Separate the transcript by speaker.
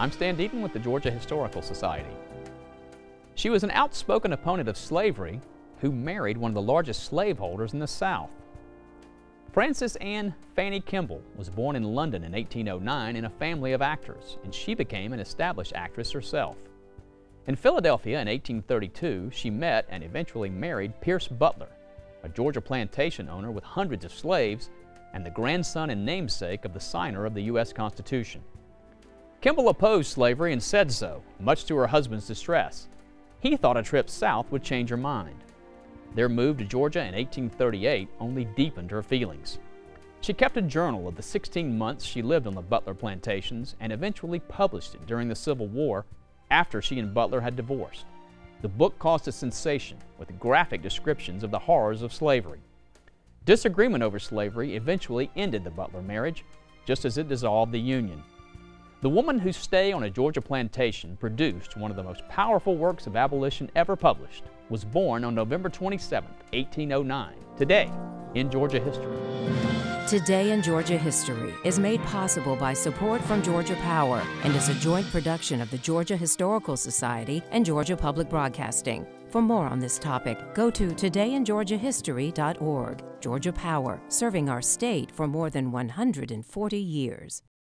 Speaker 1: I'm Stan Deaton with the Georgia Historical Society. She was an outspoken opponent of slavery who married one of the largest slaveholders in the South. Frances Anne Fanny Kemble was born in London in 1809 in a family of actors, and she became an established actress herself. In Philadelphia in 1832, she met and eventually married Pierce Butler, a Georgia plantation owner with hundreds of slaves and the grandson and namesake of the signer of the U.S. Constitution. Kemble opposed slavery and said so, much to her husband's distress. He thought a trip south would change her mind. Their move to Georgia in 1838 only deepened her feelings. She kept a journal of the 16 months she lived on the Butler plantations and eventually published it during the Civil War after she and Butler had divorced. The book caused a sensation with graphic descriptions of the horrors of slavery. Disagreement over slavery eventually ended the Butler marriage, just as it dissolved the Union. The woman whose stay on a Georgia plantation produced one of the most powerful works of abolition ever published was born on November 27, 1809, today in Georgia history.
Speaker 2: Today in Georgia History is made possible by support from Georgia Power and is a joint production of the Georgia Historical Society and Georgia Public Broadcasting. For more on this topic, go to todayingeorgiahistory.org. Georgia Power, serving our state for more than 140 years.